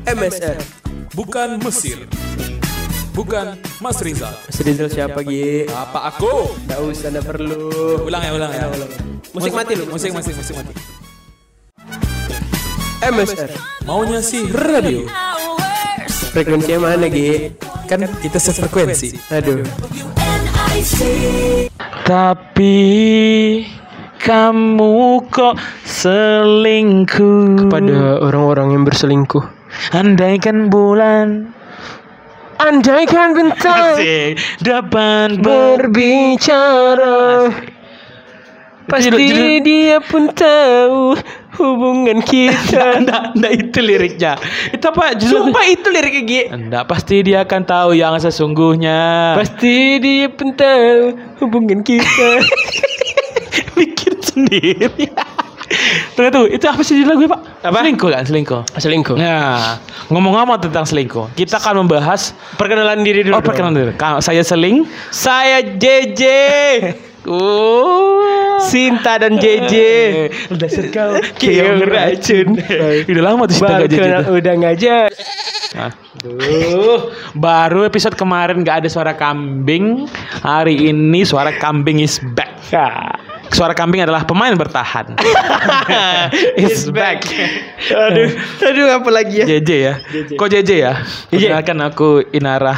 MSR. Bukan Mesir. Bukan Mas Rizal. Mas Rizal siapa Gi? Apa aku? Nggak usah, nggak perlu. Ulang ya. Musik mati lu. Musik mati. MSR. Maunya sih radio. Frekuensinya mana Gi? Kan kita sefrekuensi. Aduh. Tapi kamu kok selingkuh Pada orang-orang yang berselingkuh. Andaikan bulan Andaikan bintang Asik dapat berbicara, pasti dia pun tahu hubungan kita. Nggak itu liriknya. Itu apa? Sumpah itu liriknya Gi. Nggak, pasti dia akan tahu yang sesungguhnya. Pasti dia pun tahu hubungan kita. Bikin sendiri. Tunggu tuh, itu apa sih judul lagu Pak? Apa? Selingkuh kan? Selingkuh. Nah, ngomong-ngomong tentang selingkuh, kita akan membahas Perkenalan diri dulu. Oh, perkenalan diri. Saya Saya JJ. Sinta dan JJ. Udah kau Keong racun. Udah lama tuh Sinta gak JJ tuh. Udah ngajak. Aduh, baru episode kemarin gak ada suara kambing. Hari ini suara kambing is back. Suara kambing adalah pemain bertahan. Is back. Aduh apa lagi ya? JJ ya. Kok JJ ya? Perkenalkan aku Inara.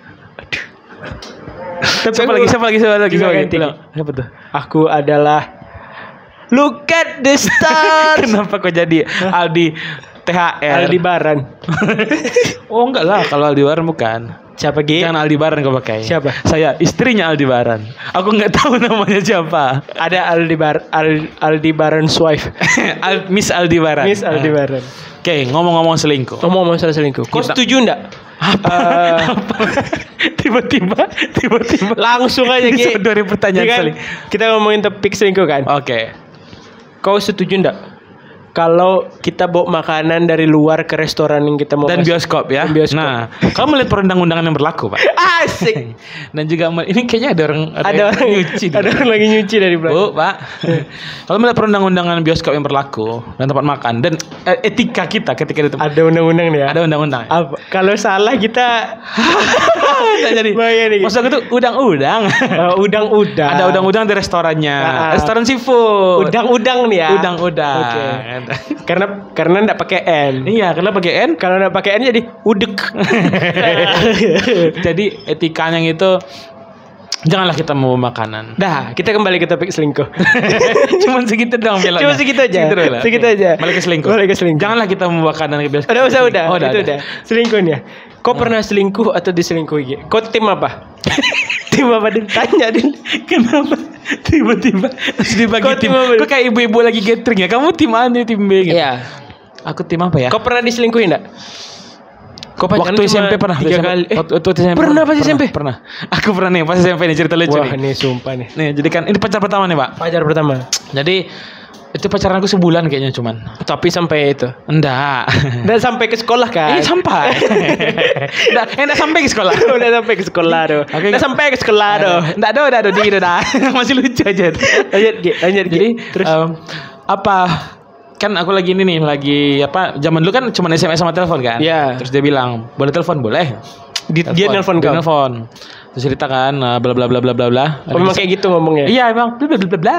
Siapa lagi? Siapa tuh? Aku adalah Look at the stars. Kenapa kok jadi Aldi THR? Aldebaran. Oh enggak lah, kalau Aldebaran bukan. Siapa Gi? Jangan Aldebaran kau pakai. Siapa? Saya istrinya Aldebaran. Aku nggak tahu namanya siapa. Ada Aldebaran's wife. Miss Aldebaran. Miss Aldebaran. Oke, ngomong-ngomong selingkuh. Ngomong masalah selingkuh. Kau setuju enggak? Apa? Tiba-tiba Langsung aja Gi. disodori pertanyaan Kan, selingkuh. kita ngomongin topik selingkuh kan. Oke. Kau setuju enggak kalau kita bawa makanan dari luar ke restoran yang kita mau Dan kasih? bioskop ya. Dan bioskop. Nah, kamu melihat perundang-undangan yang berlaku, Pak. Asik. Dan juga ini kayaknya ada orang nyuci. Ada orang lagi nyuci dari belakang. Bu, Pak. Kalau melihat perundang-undangan bioskop yang berlaku dan tempat makan dan etika kita ketika di tempat Ada undang-undang nih ya. ada undang-undang. Apa? Kalau salah kita Nggak jadi. bahaya nih. Maksud aku tuh udang-udang. Udang-udang. Ada udang-udang di restorannya. Restoran seafood. Udang-udang nih ya. Udang-udang. Oke. Karena enggak pakai N. Iya, kenapa pakai N? Kalau enggak pakai N jadi udek. Jadi etikanya itu janganlah kita mau makanan. Dah, kita kembali ke topik selingkuh. Cuman segitu doang belakangnya. Cuma segitu aja. doang. Segitu aja. Balik ke selingkuh. Janganlah Janganlah kita mau makanan ke bioskop. Udah. Oh, Itu udah. Selingkuhnya. Kau pernah selingkuh atau diselingkuhi? Kau tim apa? Tim apa Din? Tanya Din. Kenapa tiba-tiba harus dibagi Kau tim? tim apa? Kok kayak ibu-ibu lagi gathering ya? Kamu tim A, tim B gitu. Iya. Aku tim apa ya? Kau pernah diselingkuhi enggak? Kau pacaran Waktu cuma SMP pernah. 3 kali. Waktu SMP. Pernah pas SMP? Pernah. Aku pernah nih pas SMP nih, cerita lucu Wah, nih. nih sumpah nih. Nih, jadi kan ini pacar pertama nih, Pak. Pacar pertama. Jadi itu pacaran aku sebulan kayaknya cuman. Tapi sampai itu. Enggak. Udah sampai ke sekolah kan? Sampai. Enggak sampai ke sekolah. Udah sampai ke sekolah doh. Oke. Udah sampai ke sekolah doh. Enggak ada gitu dah. Masih lucu aja. Lanjut. Jadi terus apa? Kan aku lagi ini nih, lagi apa? Zaman dulu kan cuma SMS sama telepon kan? Iya. Terus dia bilang, "Boleh telepon?" "Boleh." dia nelfon Dia kau. nelfon. Terus cerita kan bla bla bla bla bla bla. Oh, memang kayak gitu ngomongnya. Iya, emang bla bla bla bla.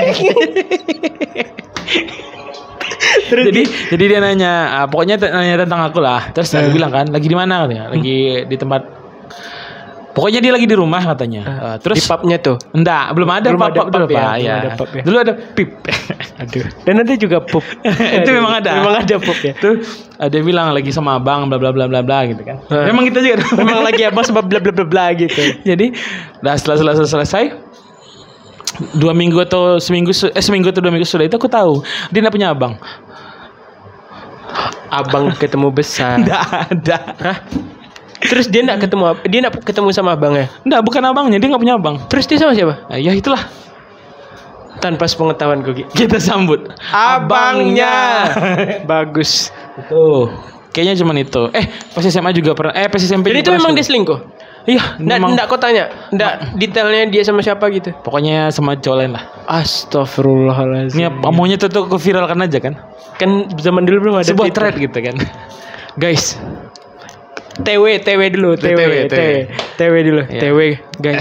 Terus jadi dia nanya, pokoknya nanya tentang aku lah. Terus aku bilang kan, lagi di mana katanya? Lagi di tempat. Pokoknya dia lagi di rumah katanya. Terus di pubnya tuh. enggak, belum ada Belum ada pub pub dulu, ya, Pak. belum Ya. ada pub ya. Dulu ada pip. Aduh. Dan nanti juga pup. Itu memang ada. Memang ada pup ya. Tuh dia bilang lagi sama abang bla bla bla bla bla gitu kan. Memang kita juga Memang lagi abang sebab bla bla bla bla gitu. Jadi setelah selesai 2 minggu atau seminggu atau 2 minggu sudah itu aku tahu dia enggak punya abang. Abang ketemu besar. Enggak ada. Hah? Terus dia enggak ketemu sama abangnya. Enggak, bukan abangnya, dia enggak punya abang. Terus dia sama siapa? Ya itulah. Tanpa sepengetahuan gue. Kita sambut Abangnya. Bagus. Tuh. Kayaknya cuman itu. Pas SMA juga pernah. Pas SMP Jadi itu juga memang pernah. dia selingkuh. Iya, memang. Enggak kau tanya. Enggak detailnya dia sama siapa gitu. Pokoknya sama cowok lain lah. Astagfirullahaladzim. Ini maunya tuh aku viralkan aja kan. Kan zaman dulu belum ada Sebuah Twitter. thread gitu kan. Guys. TW dulu, TW dulu, Iya. TW guys.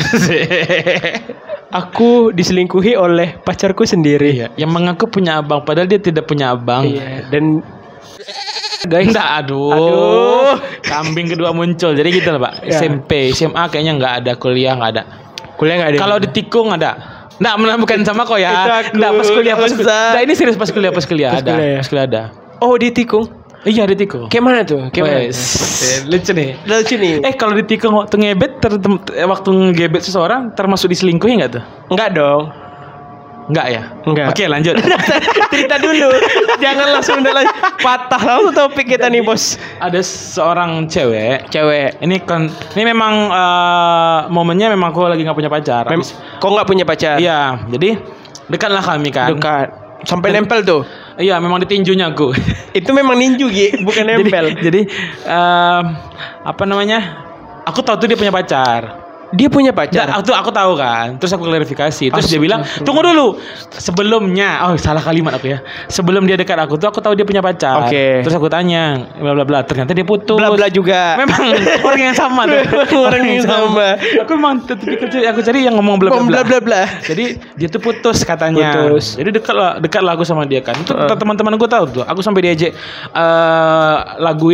Aku diselingkuhi oleh pacarku sendiri. Iya, yang mengaku punya abang padahal dia tidak punya abang. Iya, dan guys, Enggak, aduh. Kambing kedua muncul. Jadi gitu lah, Pak. Ya. SMP, SMA kayaknya enggak ada, kuliah enggak ada. kuliah enggak ada. Kalau ditikung ada. Enggak, bukan sama kok ya. Itu aku, Enggak, pas kuliah. Ustaz. Nah, ini serius pas kuliah ada. kuliah ya? Pas kuliah ada. Oh, ditikung. Iya, ditikung. Kayak mana tuh? Kayak mana? Wes, lucu nih. Lucu nih. Kalau ditikung waktu ngebet, waktu ngebet seseorang termasuk diselingkuhi enggak tuh? Enggak dong. Enggak ya? Enggak. Oke, lanjut. Cerita dulu. Jangan langsung patah langsung topik kita nih, Bos. Ada seorang cewek. Cewek. Ini memang momennya memang aku lagi nggak punya pacar. Kok nggak punya pacar? Iya, jadi dekatlah kami kan. Dekat. Sampai nempel tuh. Iya, memang ditinjunya aku. Itu memang ninju, Gi, bukan nempel. Jadi apa namanya? Aku tahu tuh dia punya pacar. Dia punya pacar. Aku tahu kan. Terus aku klarifikasi. Terus dia bilang, "Tunggu dulu. Sebelumnya, salah kalimat aku ya. Sebelum dia dekat aku tuh aku tahu dia punya pacar." Oke. Terus aku tanya, bla bla bla. Ternyata dia putus. Bla bla juga. Memang orang yang sama tuh. Orang yang sama. Aku memang aku cari yang ngomong bla bla bla. Bla bla bla. Jadi dia tuh putus katanya. Putus. Jadi dekatlah aku sama dia kan. Itu teman-teman aku tahu tuh. Aku sampai diajak lagu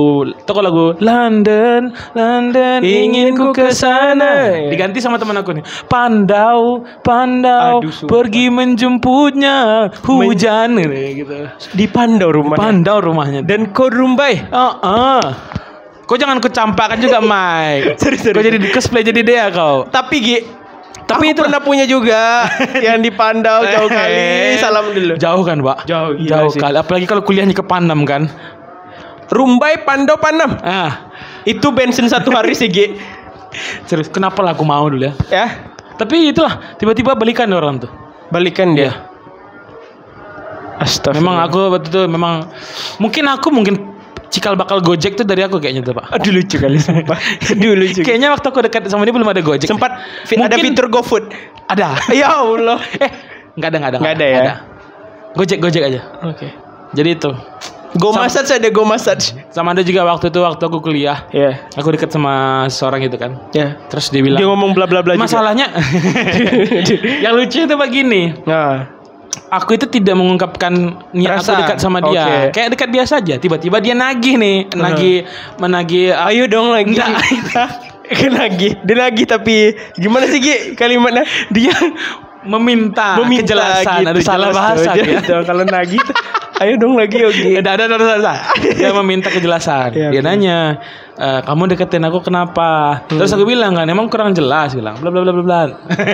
London ingin ku ke sana. Diganti sama teman aku nih. Pandau Aduh, sumpah. pergi menjemputnya hujan gitu. Di Pandau rumahnya. Pandau rumahnya. Dan kau Rumbai. Kau jangan ku campakkan juga, Mike. Sorry. Kau jadi cosplay jadi dia kau. Tapi Gi, tapi itu pernah punya juga yang di Pandau jauh kali. Salam dulu. Jauh kan, Pak? Jauh, gila Jauh sih. kali. Apalagi kalau kuliahnya ke Panam kan. Rumbai Pandau Panam. Itu bensin satu hari sih, Gi. Serius, kenapa lah aku mau dulu ya? Ya, Tapi itulah, tiba-tiba balikan orang tuh. balikan dia. Astaga. Memang aku waktu itu mungkin cikal bakal Gojek tuh dari aku kayaknya tuh, Pak. Aduh lucu kali sumpah. Aduh lucu. Kayaknya waktu aku dekat sama dia belum ada Gojek. Sempat ada Mungkin- fitur GoFood. Ada. Ya Allah. Enggak ada. Nggak ada ya? Gojek aja. Oke. Jadi itu. Go massage ada go massage. Sama ada juga waktu aku kuliah. Ya. Aku dekat sama seorang itu kan. Ya. Terus dia bilang, Dia ngomong bla bla bla juga. masalahnya yang lucu itu begini. Nah. Aku itu tidak mengungkapkan niat Rasa. aku dekat sama dia. Oke. Kayak dekat biasa aja. Tiba-tiba dia nagih nih, menagih. Ayo dong lagi. Enggak. Dia lagi tapi gimana sih Gi kalimatnya? Dia meminta kejelasan. gitu, Ada salah jelas bahasa tuh. ya. Gitu, kalau nagih tuh, ayo dong lagi Yogi. Ada. Dia meminta kejelasan. Iya, Dia oke. nanya, kamu deketin aku kenapa? Terus aku bilang kan, emang kurang jelas, bilang bla bla bla bla bla.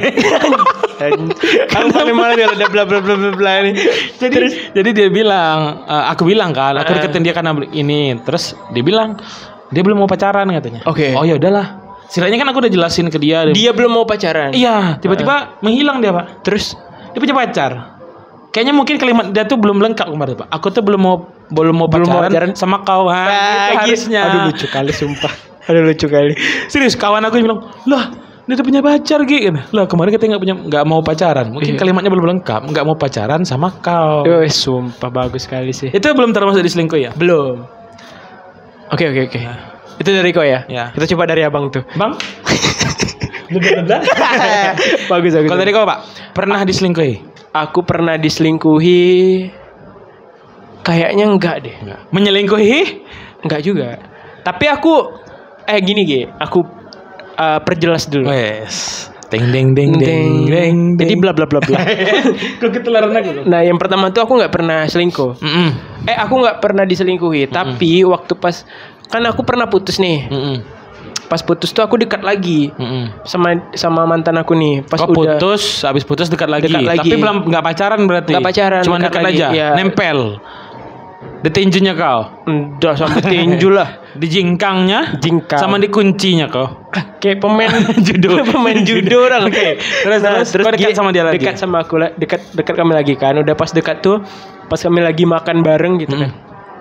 Aku paling malah kalau ada bla bla bla bla bla ini. Jadi dia bilang, aku bilang kan, aku deketin dia karena ini. Terus dia bilang, dia belum mau pacaran katanya. Oke. Oh ya udahlah. Istilahnya kan aku udah jelasin ke dia. Dia belum mau pacaran. Iya, tiba-tiba menghilang dia, Pak. Terus Dia punya pacar. Kayaknya mungkin kalimat dia tuh belum lengkap kemarin, Pak. Aku tuh belum mau pacaran sama kau. Gitu harusnya. Aduh lucu kali sumpah. Aduh lucu kali. Serius, kawan aku bilang, "Lah, dia udah punya pacar, Gi." Lah, kemarin katanya nggak mau pacaran. Mungkin kalimatnya belum lengkap. Nggak mau pacaran sama kau. Sumpah bagus sekali sih. Itu belum termasuk diselingkuh ya? Belum. Oke. Itu dari kau ya? Ya. Kita coba dari abang tuh. Bang? Bagus. Kalau dari kau, Pak, pernah diselingkuhi? Aku pernah diselingkuhi. Kayaknya enggak deh. Menyelingkuhi? Enggak juga. Tapi aku gini Gi, aku perjelas dulu. Wes. Deng. Jadi bla bla bla bla. Kok ketularan aku? Nah, yang pertama tuh aku nggak pernah selingkuh. Aku nggak pernah diselingkuhi. Tapi waktu pas kan aku pernah putus nih. Pas putus tuh aku dekat lagi sama mantan aku nih. Pas udah habis putus dekat lagi. Dekat lagi. Tapi belum nggak pacaran berarti. Nggak pacaran, Cuma dekat dekat lagi, aja. iya. Nempel. Ditinjunya kau. udah sampai tinju lah. Di jingkangnya. Jingkang. Sama di kuncinya kau. Kayak pemain Judo. pemain judo orang. Oke. Terus kau dekat sama dia lagi. Dekat sama aku dekat kami lagi kan. Udah pas dekat tuh pas kami lagi makan bareng gitu kan.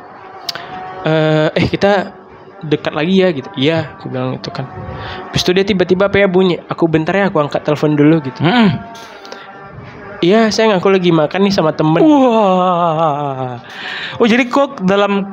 Kita dekat lagi ya gitu. Iya, aku bilang itu kan. Habis itu dia tiba-tiba bunyi. Aku bentar ya, aku angkat telepon dulu gitu. Iya sayang, aku lagi makan nih sama temen. Wah. Oh jadi kok dalam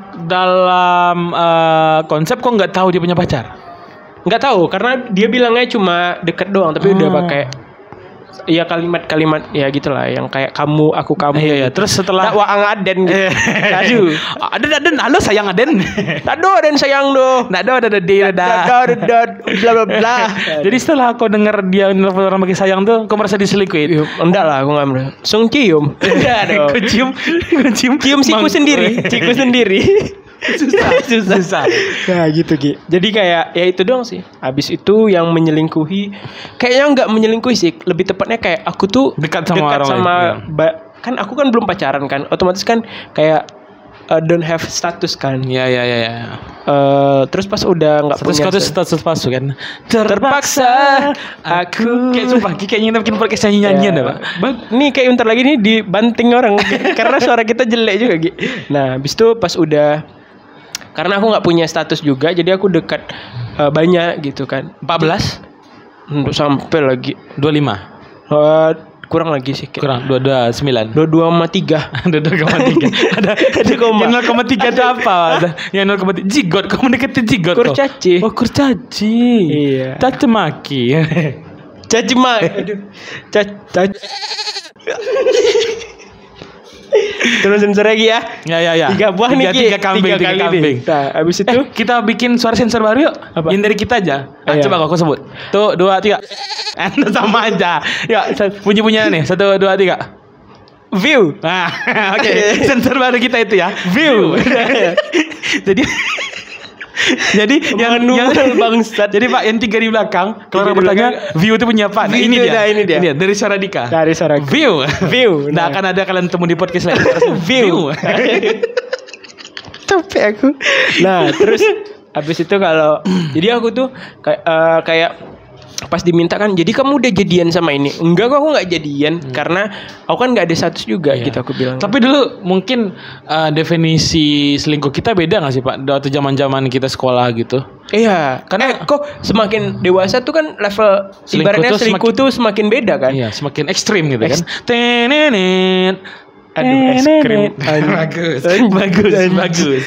konsep kok nggak tahu dia punya pacar? Nggak tahu karena dia bilangnya cuma deket doang, tapi udah pakai ya kalimat-kalimat ya gitulah yang kayak kamu, aku, kamu. Iya. Terus setelah waang Aden gitu. Aduh. Aden, halo sayang Aden. Tado dan sayang do. Nado ada Bla bla bla. Jadi setelah kau dengar dia nelfon orang pakai sayang tuh, kau merasa diselingkuhin? Enggak lah, aku nggak merasa. Langsung cium. Enggak dong. Cium siku sendiri. Susah. Nah gitu Ki. Jadi kayak ya itu doang sih. Habis itu yang menyelingkuhi, kayaknya nggak menyelingkuhi sih. Lebih tepatnya kayak aku tuh dekat sama kan aku kan belum pacaran kan. Otomatis kan kayak don't have status kan. Ya. Terus pas udah nggak punya status palsu kan. Terpaksa aku kayak sumpah kayaknya kita bikin podcast nyanyian ya, Pak. Nih kayak bentar lagi nih dibanting orang karena suara kita jelek juga Ki. Nah, habis itu pas udah, karena aku nggak punya status juga, jadi aku dekat banyak gitu kan. 14 untuk sampai lagi 25 kurang lagi sih kayak. kurang 22,9 22,3 ada koma. yang 0,3 itu apa? Ada yang 0,3 jigot, kamu deketin jigot. Kurcaci. Oh kurcaci. Iya. Caci maki. Caci maki. Aduh. Caci. Terus sensor lagi ya. Ya. 3 buah nih Ki. 3 kambing. Nah, habis itu kita bikin suara sensor baru yuk. Apa? Yang dari kita aja. Iya. Coba aku sebut. Tuh 2, 3. Sama aja. Yuk bunyi-bunyian nih. 1, 2, 3. view. Nah, oke. Sensor baru kita itu ya. View. Jadi yang bangsat. Jadi Pak yang 3 di belakang, kalau orang bertanya view itu punya apa? Nah, ini dia. Dari suara Dika. Dari suara view. Nah, akan ada kalian temu di podcast lain. View. Capek aku. Nah, terus habis itu kalau jadi aku tuh kayak pas diminta kan, jadi kamu udah jadian sama ini? Enggak kok, aku nggak jadian karena aku kan nggak ada status juga gitu aku bilang. Tapi dulu mungkin definisi selingkuh kita beda nggak sih Pak? Waktu zaman kita sekolah gitu. Iya, karena kok semakin dewasa tuh kan level ibaratnya selingkuh tuh semakin beda kan? Iya, semakin ekstrim gitu kan. Tenenet. Aduh, es krim. Bagus.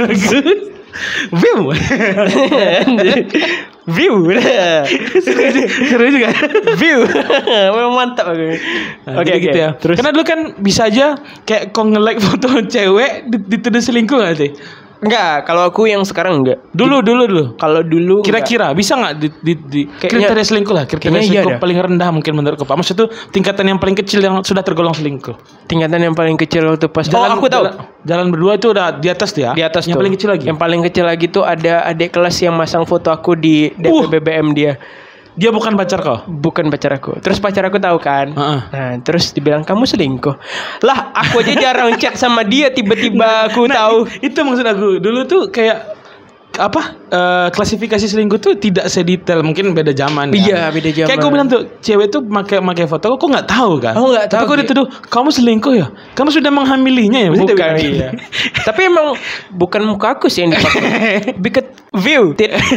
View. Seru juga. View. Memang mantap aku. Oke, gitu ya. Terus karena dulu kan bisa aja kayak kau nge-like foto cewek dituduh selingkuh enggak sih? Enggak, kalau aku yang sekarang enggak. Dulu. Kalau dulu kira-kira bisa enggak di kriteria selingkuh lah. Kriteria selingkuh paling rendah mungkin menurutku Pak. Maksud itu tingkatan yang paling kecil yang sudah tergolong selingkuh. Tingkatan yang paling kecil waktu pas aku tahu. Jalan berdua itu udah di atas tuh ya. Di atas. Yang paling kecil lagi. Yang paling kecil lagi tuh ada adik kelas yang masang foto aku di DP BBM dia. Dia bukan pacar kau? Bukan pacar aku. Terus pacar aku tahu kan. Nah, terus dibilang kamu selingkuh. Lah, aku aja jarang chat sama dia, tiba-tiba aku tahu. Itu maksud aku. Dulu tuh kayak klasifikasi selingkuh tuh tidak sedetail, mungkin beda zaman kan. Iya, beda zaman. Kayak gue bilang tuh, cewek tuh pakai foto kok nggak tahu kan? Oh, nggak tahu. Tapi kok dituduh, kamu selingkuh ya? Kamu sudah menghamilinya ya? Bukan, iya. Tapi emang bukan muka aku sih yang dipakai. Bikin view.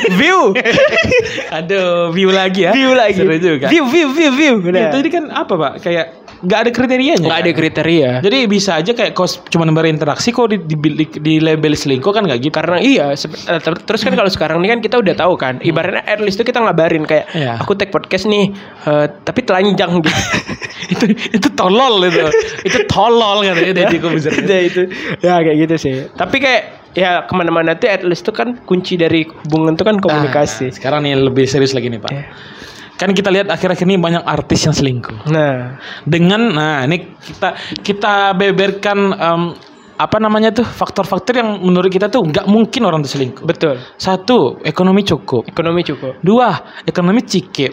Aduh, view lagi ya. Seru juga. View. Nah. Itu kan apa Pak? Kayak nggak ada kriterianya. Nggak ada kriteria. Jadi bisa aja kayak kau cuma berinteraksi kok di label selingkuh kan nggak gitu. Karena iya. Terus kan kalau sekarang ini kan kita udah tahu kan. Ibaratnya at least itu kita ngabarin kayak aku take podcast nih, tapi telanjang gitu. itu tolol itu. Itu tolol kan itu. Ya kayak gitu sih. Tapi kayak ya kemana-mana tuh at least tuh kan kunci dari hubungan tuh kan komunikasi. Sekarang nih lebih serius lagi nih Pak. Kan kita lihat akhir-akhir ini banyak artis yang selingkuh. Ini kita beberkan apa namanya tuh faktor-faktor yang menurut kita tuh nggak mungkin orang tuh selingkuh. Betul. 1, ekonomi cukup. 2, ekonomi cikip.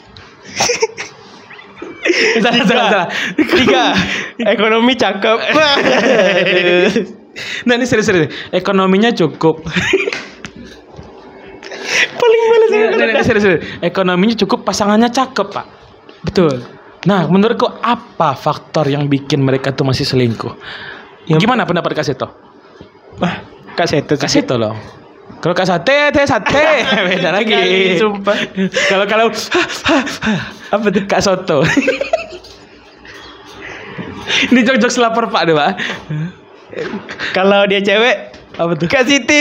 3, ekonomi cakep. Nah ini serius. Ekonominya cukup. Paling males. Serius. Ekonominya cukup, pasangannya cakep Pak. Betul. Nah menurutku apa faktor yang bikin mereka tuh masih selingkuh? Gimana pendapat Kak Seto? Kak Seto loh. Kalau Kak Sate beda lagi. Sumpah. Kalau apa tuh Kak Soto? Ini jok-jok lapar Pak deh, Pak. Kalau dia cewek, Apa tuh? Kak Siti.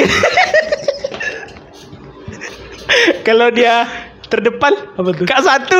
Kalau dia terdepan, Apa tuh? Kak Satu.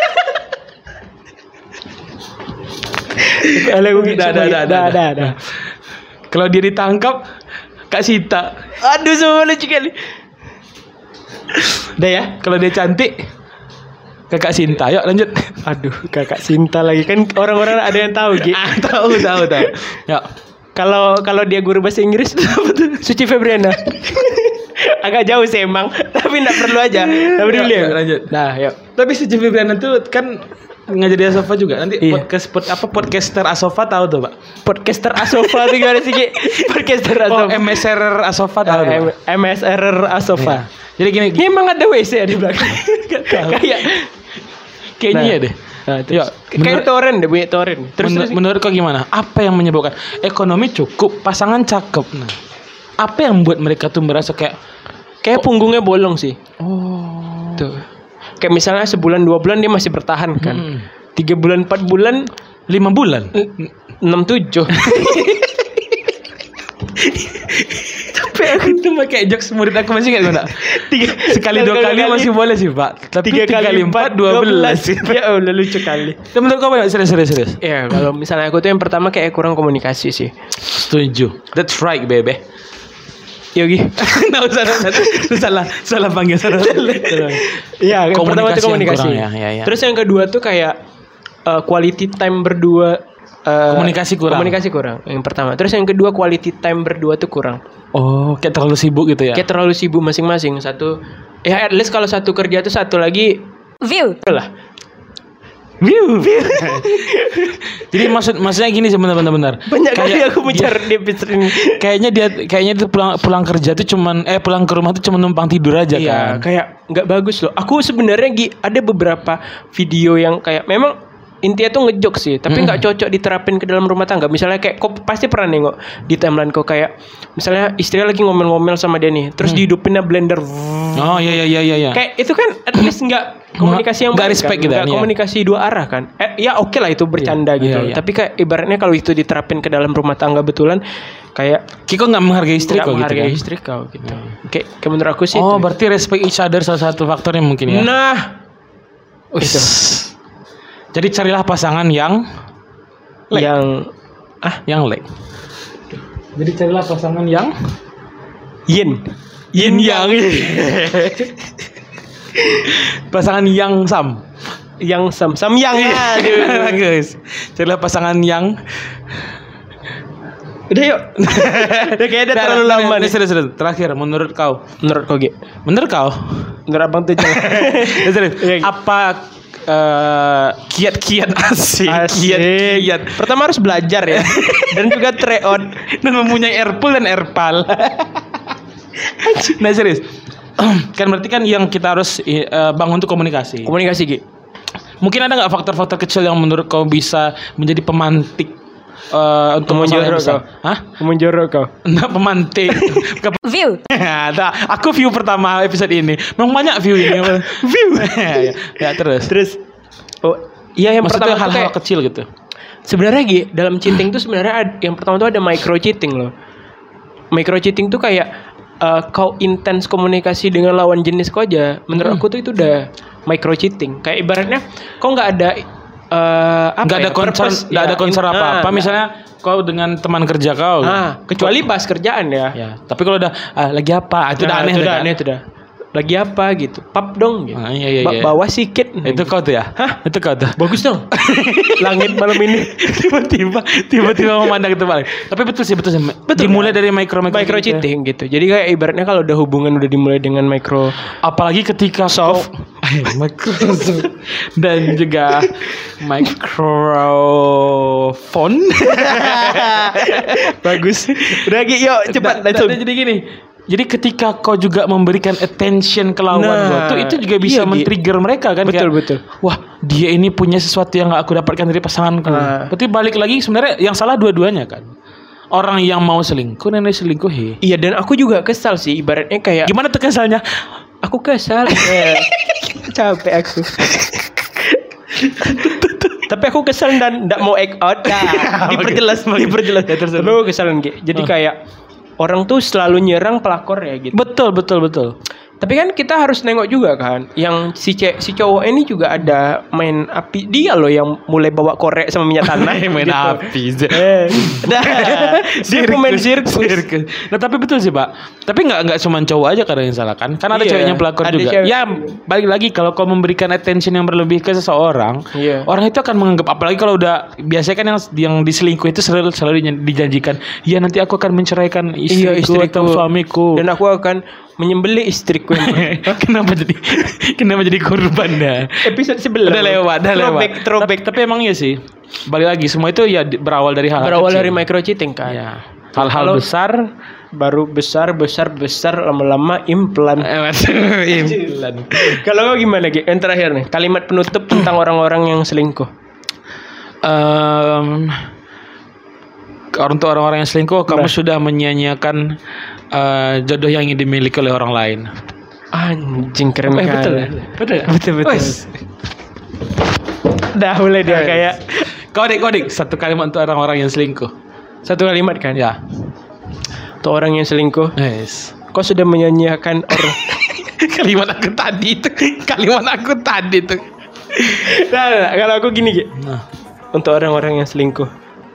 Dah. Kalau dia ditangkap, Kak Sita. Aduh, semua lucu kali. Udah ya? Kalau dia cantik, Kakak Sinta. Yuk lanjut. Aduh, Kakak Sinta lagi kan orang-orang ada yang tahu, Gi. Tahu. Yuk. Kalau dia guru bahasa Inggris apa tuh? Suci Febriana. Agak jauh sih emang, tapi enggak perlu aja. Tapi dulu ya. Lanjut. Nah, yuk. Tapi si Jeffrey Brian itu kan ngajar di Asofa juga. Nanti Iya. podcaster Asofa tahu tuh, Pak. Podcaster Asofa tuh gimana sih, Gi? Podcaster Oh, Asofa. MSR Asofa tahu tuh, Pak. MSR Asofa. Jadi gini, Ini emang ada WC ya di belakang. kayaknya Nah. ya deh. Nah, Yuk, kayak toren deh, bunyi toren. menurut kau gimana? Apa yang menyebabkan ekonomi cukup, pasangan cakep? Nah, apa yang membuat mereka tuh merasa kayak punggungnya bolong sih. oh, Tuh. Kayak misalnya sebulan 2 bulan dia masih bertahan kan. 3 bulan 4 bulan 5 bulan. 6-7. Capek aku tuh pakai jokes murid aku masih nggak guna. Sekali 2 kali masih boleh sih, Pak. Tapi 3 kali 4 12. Ya Allah, lucu kali. Tapi menurut kau apa? Serius. Ya, kalau misalnya aku tuh yang pertama kayak kurang komunikasi sih. Setuju. That's right, baby. Yogi. Nggak usah salah panggil salah. Iya, yang pertama tuh komunikasi. Kurang, ya. Terus yang kedua tuh kayak quality time berdua. Komunikasi kurang. Yang pertama. Terus yang kedua quality time berdua tuh kurang. Oh, kayak terlalu sibuk gitu ya? Kayak terlalu sibuk masing-masing. Satu, ya at least kalau satu kerja tuh satu lagi view lah. View. Jadi maksudnya gini sih benar. Banyak kali aku mencari di episode ini. Kayaknya itu pulang kerja tuh pulang ke rumah tuh cuma numpang tidur aja Iya, kan. kayak nggak bagus loh. Aku sebenarnya ada beberapa video yang kayak memang intinya tuh ngejok sih, tapi nggak cocok diterapin ke dalam rumah tangga. Misalnya kayak kau pasti pernah nengok di timeline kau kayak misalnya istri lagi ngomel-ngomel sama dia nih, terus dihidupinnya blender. Oh iya. Kayak itu kan at least nggak komunikasi yang nggak baik respect kan? gitu Nggak kan, komunikasi dua arah kan. Ya oke lah itu bercanda gitu. iya. Tapi kayak ibaratnya kalau itu diterapin ke dalam rumah tangga betulan kayak Kiko nggak menghargai istri nggak kok gitu menghargai kan. istri kau gitu. Kayak menurut aku sih Oh, itu. berarti respect each other salah satu faktornya mungkin ya. Nah, itu Jadi carilah pasangan yang like. Jadi carilah pasangan yang yin yang pasangan yang sam. yang aduh. Bagus. Carilah pasangan yang Udah yuk. Udah kayaknya terlalu lama nih. Serius. Terakhir menurut kau. Menurut kau, Gi? Menurut kau? Menurut abang tuh Serius. Apa kiat-kiat asik. Kiat. Pertama harus belajar ya. Dan juga try on. Dan mempunyai airpool dan airpal. Nah serius. Kan berarti kan yang kita harus bangun untuk komunikasi. Komunikasi, Gi. Mungkin ada nggak faktor-faktor kecil yang menurut kau bisa menjadi pemantik untuk masalah yang besar? Hah? Menjorok kau. Enggak pemantik. view Aku view pertama episode ini. Memang banyak view ini. View. ya terus. Oh, iya yang Maksudnya pertama tuh hal-hal kayak kecil gitu. sebenarnya Gi, dalam cheating tuh sebenarnya yang pertama tuh ada micro cheating loh. Micro cheating tuh kayak kau intens komunikasi dengan lawan jenis kau aja. Menurut aku tuh itu udah micro cheating. Kayak ibaratnya kau nggak ada Nggak ada concern, nggak ada concern apa-apa. Misalnya kau dengan teman kerja kau. Kecuali bahas kerjaan ya. Ya, tapi kalau udah lagi apa? Itu udah aneh. Itu udah. Lagi apa gitu? Pap dong gitu. Iya. Bawa sikit. Itu kau tuh ya? Hah? Itu kau tuh. Bagus dong. Langit malam ini tiba-tiba memandang ke balik. Tapi betul sih. Dimulai dari micro cheating gitu. Jadi kayak ibaratnya kalau udah hubungan udah dimulai dengan micro, apalagi ketika soft Microsoft dan juga microphone. bagus. Udah Gi, yuk cepat. Jadi gini. Jadi ketika kau juga memberikan attention ke lawan kau, itu juga bisa men-trigger mereka kan. Betul. Wah, dia ini punya sesuatu yang gak aku dapatkan dari pasanganku. Berarti balik lagi sebenarnya yang salah dua-duanya kan. Orang yang mau selingkuh dan diselingkuhi. Iya, dan aku juga kesal sih. Ibaratnya kayak gimana tuh kesalnya? Aku kesal. Capek aku. Tapi aku kesel dan ndak mau act out. Diperjelas. Ya, terus. Tapi aku kesel Ge. Jadi kayak orang tuh selalu nyerang pelakor ya gitu. Betul. Tapi kan kita harus nengok juga kan, yang si cowok ini juga ada main api. Dia loh yang mulai bawa korek sama minyak tanah. Main gitu. api. Dia pemain sirkus. Nah tapi betul sih Pak. Tapi nggak cuma cowok aja kadang yang salah kan ada ceweknya pelakor juga. Ya balik lagi kalau kau memberikan attention yang berlebih ke seseorang, orang itu akan menganggap, apalagi kalau udah biasanya kan yang diselingkuh itu selalu dijanjikan, ya nanti aku akan menceraikan istriku atau suamiku dan aku akan menyembelih istriku. Kenapa jadi korban dah? Episode sebelum udah lewat. Throwback. Tapi emang iya sih. Balik lagi semua itu ya berawal dari hal berawal kecil. dari micro cheating kan. Ya. Hal-hal besar baru besar lama-lama implan. Implan. Kalau kau gimana Ge? Yang terakhir nih, kalimat penutup tentang orang-orang yang selingkuh. Untuk orang-orang yang selingkuh, kamu sudah menyia-nyiakan jodoh yang ingin dimiliki oleh orang lain. Anjing keren kan. Betul. Dah mulai dia kayak Kodik satu kalimat untuk orang-orang yang selingkuh. Satu kalimat kan? Ya. Untuk orang yang selingkuh. Yes. Kau sudah menyanyiakan orang. Kalimat aku tadi itu. Nah, kalau aku gini Ge. Untuk orang-orang yang selingkuh.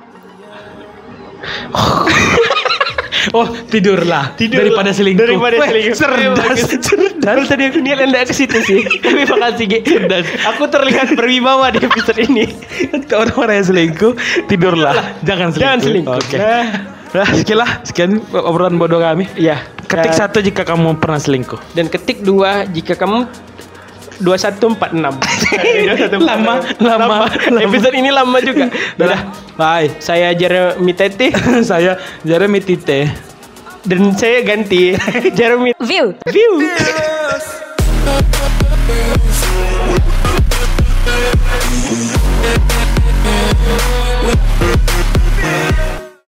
Tidurlah daripada selingkuh. Cerdas. Tadi aku niat hendak ke situ sih. Tapi makasih Ge. Cerdas. Aku terlihat berwibawa di episode ini. Untuk orang-orang yang selingkuh, tidurlah. Jangan selingkuh. Oke. Sekian obrolan bodoh kami. Iya. Ketik 1 jika kamu pernah selingkuh. Dan ketik 2 jika kamu 2146. Lama. Episode ini lama juga. Udah. Bye. Saya Jeremy Tete. Saya Jeremy Tite. Dan saya ganti Jeremy View. Yeah.